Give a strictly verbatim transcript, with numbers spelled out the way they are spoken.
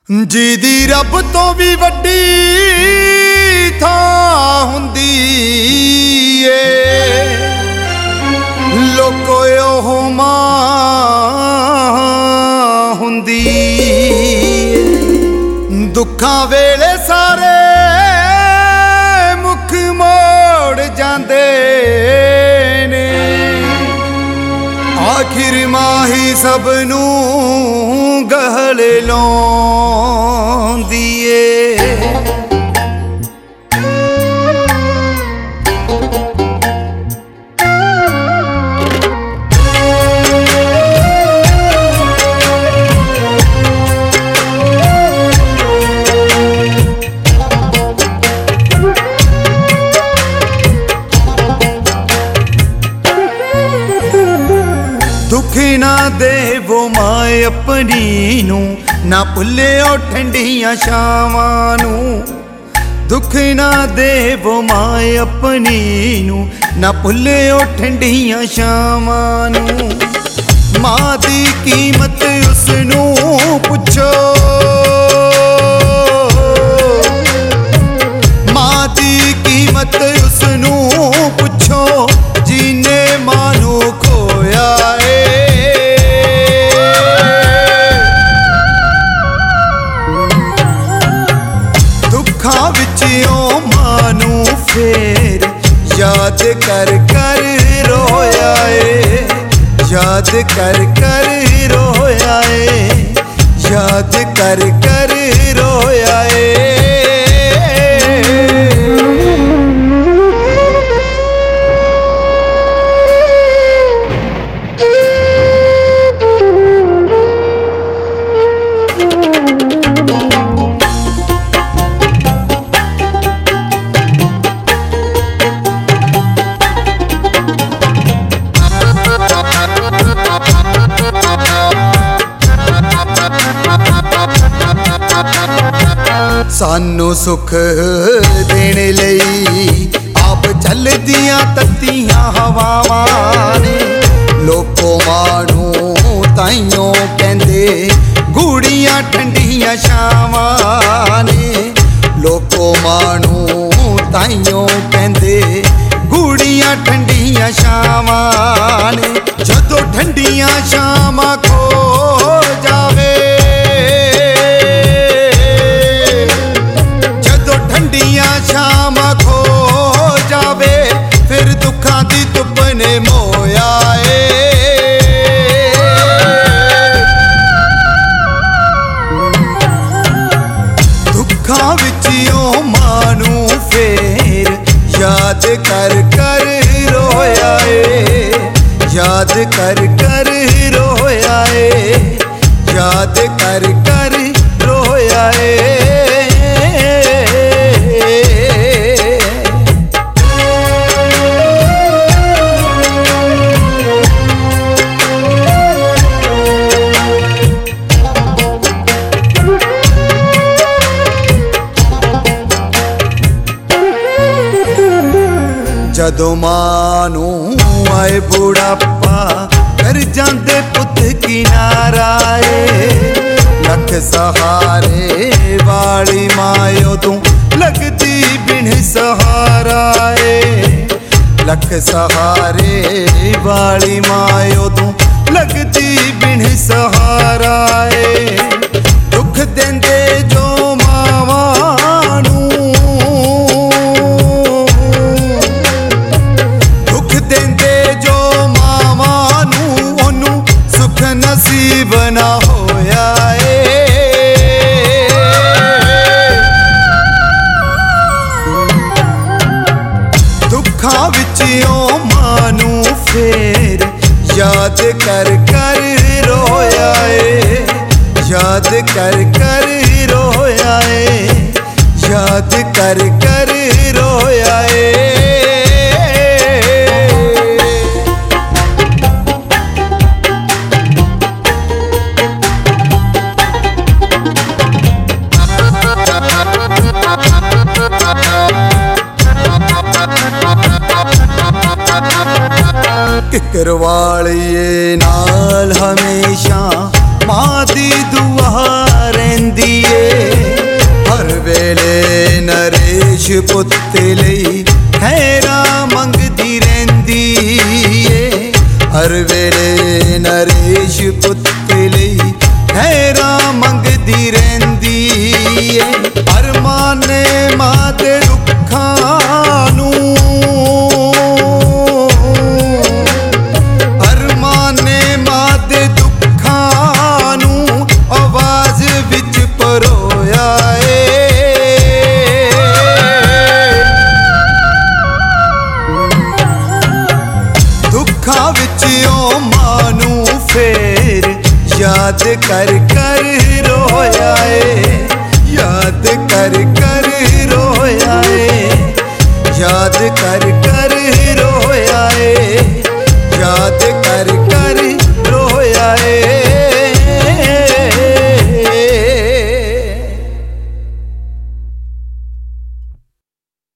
जिदी रब तो भी वड्डी थां हुंदी ए लोको ओह मां हुंदी दुखां वेले सारे मुख मोड़ जांदे ने आखिर माही सबनू गहले लौंदी ए दुख ना देवो माए अपनी नू ना भुल्लियो ठंडियां छावां नू दुख ना देवो माए अपनी नू ना भुल्लियो ठंडियां छावां नू मां दी कीमत उसनू पुछो मां दी कीमत उसनू पुछो जिने मानू खोया मानू फेर याद कर कर रोया ए याद कर कर रोया ए याद कर कर रोया ए सानू सुख देने लई आप चलदियां तत्तियां हवावां ने लोको मानू ताइयों कहंदे गूड़ियां ठंडियां छावां ने लोको मानू ताइयों कहंदे गूड़ियां ठंडियां छावां ने जदों ठंडियां छावां खो जावे शाम खो जावे फिर दुखा दी तुपने मोया ए दुखा विचियो मानू फेर याद कर कर रोया ए याद कर कर रोया ए याद कर कर रोया ए जदों मानू आए बुढ़ापा कर जांदे पुत किनारा ए लख सहारे वाली मायो तू लगदी बिन सहारा ए लख सहारे वाली मायो तू लगदी बिन सहारा ए दुख देंदे जो मावानू नसीब ना होया ए दुखा विचियो मानू फेर याद कर कर रोया ए याद कर कर रोया ए याद कर कर रोया ए किकर वालिए नाल हमेशा मां दी दुआ रहिंदी ए रोंदी रहंदी ए। अरमाने मां दे दुखां नूं, अरमाने मां दे दुखां नूं आवाज विच परोया ए। दुखां विच ओ मां नूं फेर याद कर कर रोया ए, याद कर कर रोया ए, याद कर